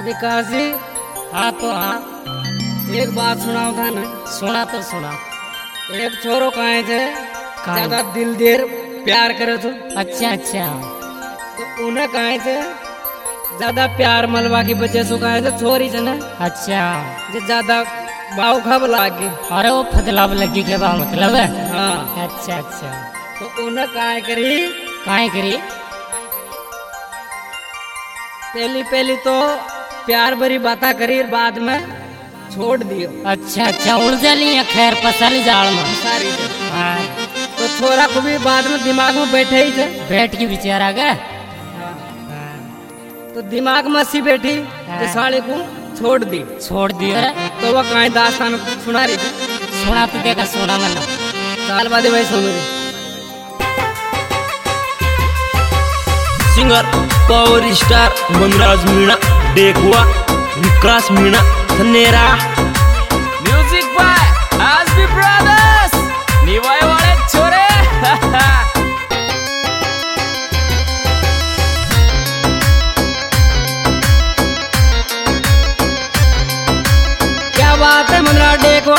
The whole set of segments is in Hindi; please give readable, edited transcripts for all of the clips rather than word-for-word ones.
विकास जी। हाँ तो हाँ, एक बात सुनाओ था ना। सुना तो सुना। एक छोरो कहे थे कहाँ? ज्यादा दिल देर प्यार करे तो अच्छा उन्हें कहे थे ज्यादा प्यार मलवा की वजह से कहे थे छोरी से ना अच्छा। जे ज्यादा भाव खब लागे। अरे वो फतलाब लगी के बा मतलब है। हाँ अच्छा तो उन्हें कहे करी काहे करी? पहली तो प्यार भरी बातें करी बाद में छोड़ दियो। अच्छा उलझा लिया खैर पसल जाल में सारी थे। हाँ, तो छोरा को भी बाद में दिमाग में बैठे ही थे। बैठ के बेचारा गए। तो दिमाग में सी बैठी तो साले को छोड़ दी। छोड़ दिया रे। तो वह कहीं दास्तान सुना रही थी। सुना तो देखा सुना मैंने। साल बाद भाई सुन रही। Singer power star Manraj Meena डेकवा विकास मीणा धनेरा म्यूजिक बाय आजबी ब्रदर्स निवाय वाले छोरे। क्या बात है मनरा देखो।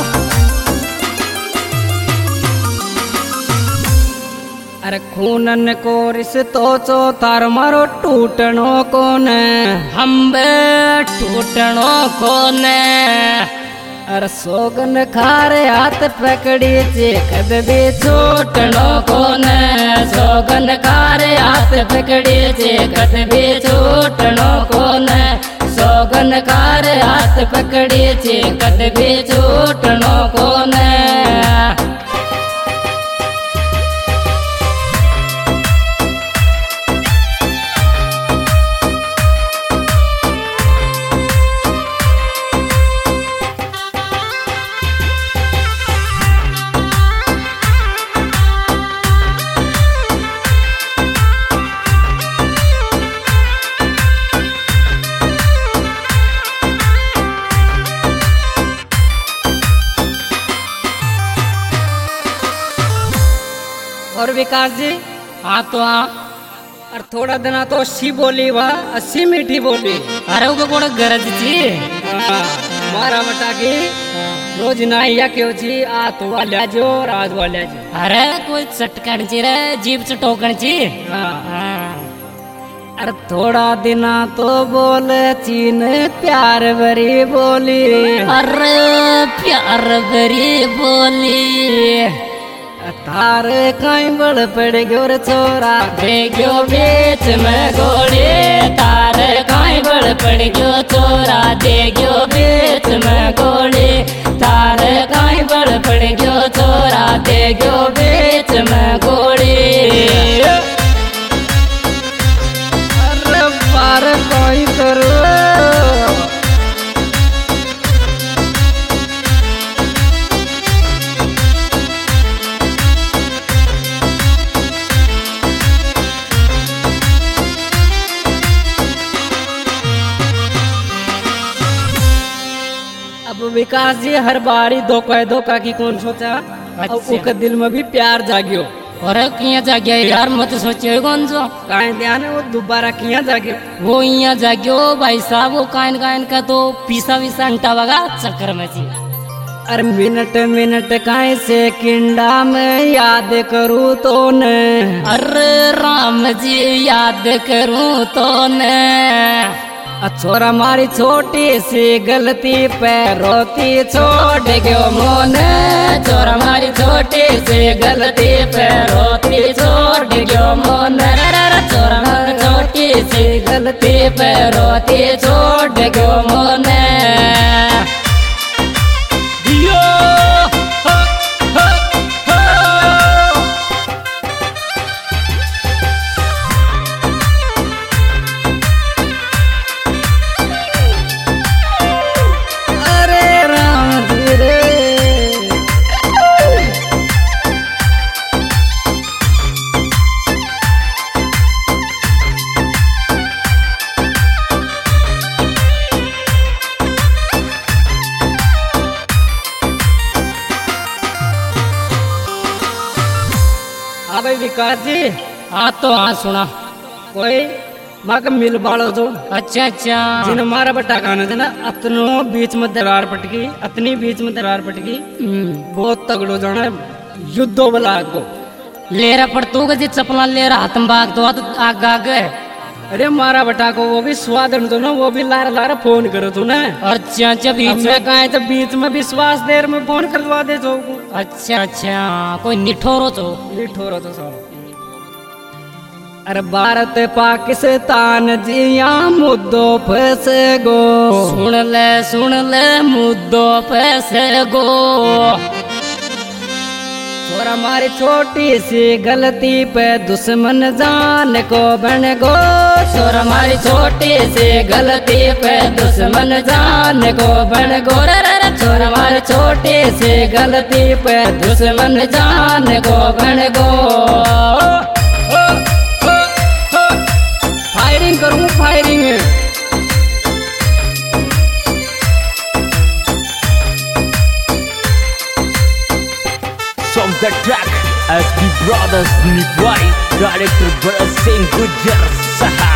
अरे खूनन को रिश्तो चो तार मारो टूटनो कोन। हम टूटनो कोने। अरे सोगन खारे हाथ पकड़ी चे कद भी छूटनो कोने। सोगन खारे हाथ पकड़ी जे कद भी छूटनो कोने। सोगन खारे हाथ पकड़ी जे कद भी छूटनो कोने। और विकास जी। हाँ तो हाँ। और थोड़ा दिन तो अस्सी बोली वाह अस्सी मीठी बोली। अरे वो कोड़ गरज छी। मारा मटा की रोज नाइया क्यों छी आ तो वाल्या जो राज वाल्या जी। अरे कोई चटकन ची रे जीभ चटोकन ची। अरे थोड़ा दिना तो बोल चीन प्यार भरी बोली। अरे प्यार भरी बोली। थार कहीं बड़ पड़ गयो रे छोरा देखो बीच में गोली। तार कहीं बड़ पड़ गयो छोरा देखो बीच में गोली। तार कहीं बड़ पड़ गयो छोरा देखो बीच में गोली। अरे पार कोई करो। अब विकास जी हर बारी धोखा की कौन सोचा। अच्छा। अब उसके दिल में भी प्यार जागियो। और किया जाग्या यार मत सोचियो कौन सो काहे ध्यान है वो दोबारा किया जागियो। वो यहाँ जाग्यो भाई साहब। वो काइन का तो पीसा विसा अंटा वगा चक्कर में थी। अरे मिनट काहे सेकंडा में याद करूँ तो न। अरे राम जी याद करूं तो ने। छोरा मारी छोटी सी गलती पे रोती छोड़ गयो मोन। छोरा मारी छोटी सी गलती पे रोती छोड़ गयो मोन। छोरा मारी छोटी सी गलती पे रोती छोड़ गयो मोन। अरे राम जी रे। हाँ भाई विकास जी। हाँ तो हाँ सुना। कोई माँ का मिल बाड़ो तो अच्छा अच्छा जिन मारा बट्टा खाने थे ना अतनो बीच में दरार पटकी अतनी बीच में दरार पटकी बहुत तगड़ो जाना युद्धो बला को लेरा पड़ तू गजी चपला लेरा हाथ में भाग तो आग आग अरे मारा बटा को वो भी स्वादन तो ना वो भी लारा लारा फोन करो तू ना अच्छा अच्छा बीच में कहा है तो बीच में विश्वास देर में फोन करवा दे तो अच्छा अच्छा कोई निठोरो तो निठोरो तो सब अरे भारत पाकिस्तान जिया मुद्दो फंसे गो सुन ले मुद्दो फंसे गो और हमारी छोटी सी गलती पे दुश्मन जान को बन गो और हमारी छोटी सी गलती पे दुश्मन जान को बन गो और हमारी छोटी सी गलती पे दुश्मन जान को बन गो फायरिंग करूँ firing From the track SB Brothers Nivai Director Bharat Singh Gujar Saha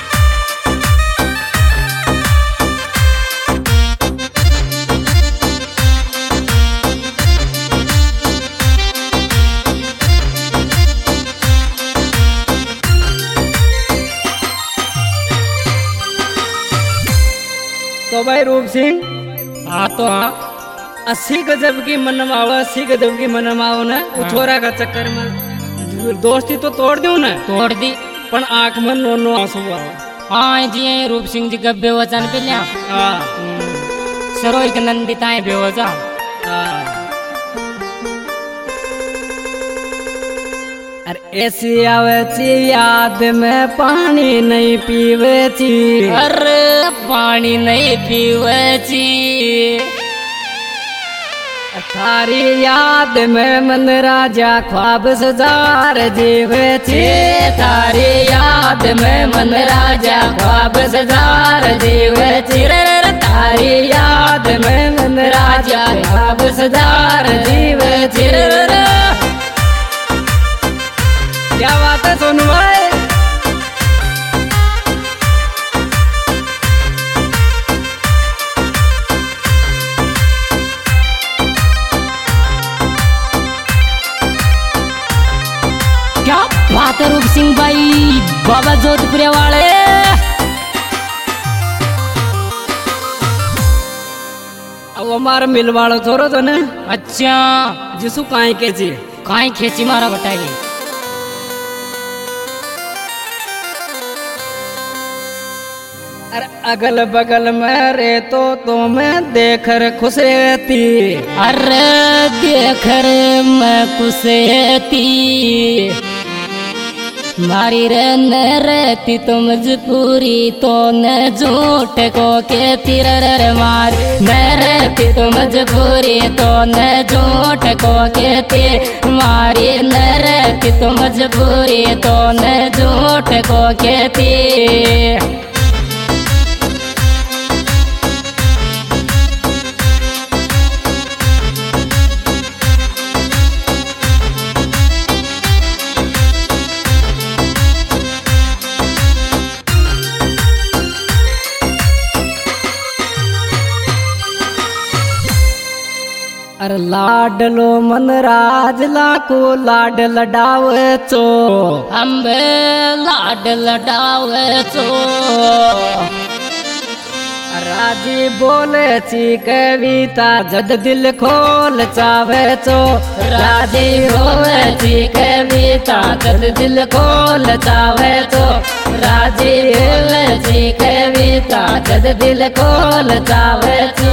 तो भाई रूप सिंह हाँ तो हाँ 80 गजब की मनमाओ 80 गजब की मनमाओ ना छोरा का चक्कर में दोस्ती तो तोड़ दूं ना तोड़ दी पण आंख में नो नो आंसू आ हाँ जी रूप सिंह जी का बेवचन पे लिया हां सरोई के नंदिताएं बेवचा अरे ऐसी आवे ची याद में पानी नहीं पीवे ची अरे पानी नहीं पीवे ची थारी याद में मन राजा ख्वाब सजार जीवे ची थारी याद में मन राजा ख्वाब सजार जीवे ची थारी याद में मन राजा ख्वाब सजार जीवे ची क्या बात है सोनू भाई क्या बात है रूप सिंह भाई बाबा जोधपुर वाले अब हमारा मिल वालो छोरो तो ने अच्छा जिसु काई के जी काई खेची मारा बताइए अरे अगल बगल में रे तो मैं देख र खुश रहती अरे देख रे मैं खुश रहती मारी रे न रहती तो मजबूरी तो न झूठ को कहती रे मार न रहती तो मजबूरी तो न झूठ को कहती मारी न रहती तो मजबूरी तो न झूठ को कहती अरे लाडलो मन राज लाको लाड लडावे चो अम्बे लाड लडावे चो राजी बोले ची कविता जद दिल खोल चावे चो राजी बोले ची कविता जद दिल खोल चावे चो राजी बोले ची कविता जद दिल खोल चावे चो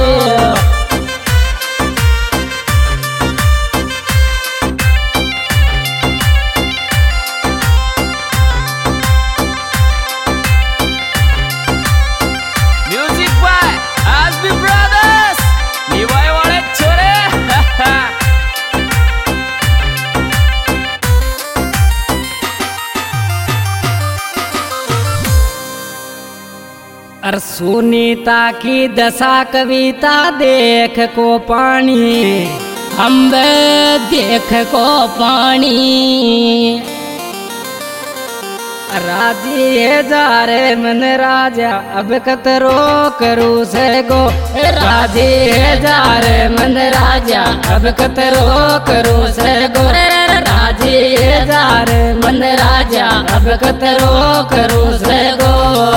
अरे सुनीता की दशा कविता देख को पानी अम्बे देख को पानी राजी है जा रे मन राजा अब कतरो करू से गो। राजी है जा रे मन राजा अब कतरो करू से गो। राजी है जा रे मन राजा अब कतरो करू से गो।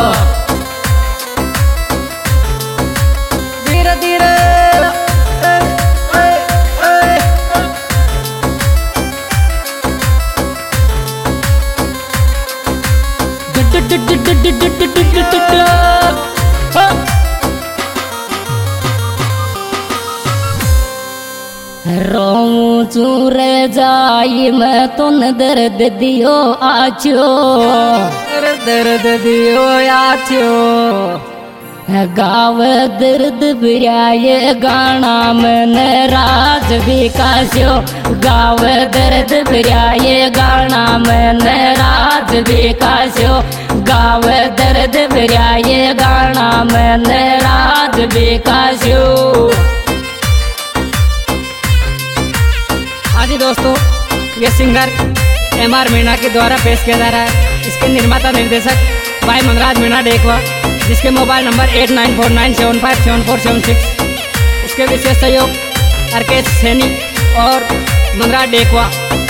धीरे धीरे रोऊं चूर जाई मैं तुन दर्द दियो आछो। दर्द दियो आछो गाव दर्द बिराए गाना मन राज विकास्यो। गाव दर्द बिराए गाना मन राज विकास्यो। गाव दर्द बिराए गाना मन राज विकास्यो। हाँ जी दोस्तों, ये सिंगर MR मीणा के द्वारा पेश किया जा रहा है। इसके निर्माता निर्देशक भाई मनराज मीणा डेकवा, जिसके मोबाइल नंबर 8949757476। इसके विशेष सहयोग RK सैनी और मनराज डेकवा।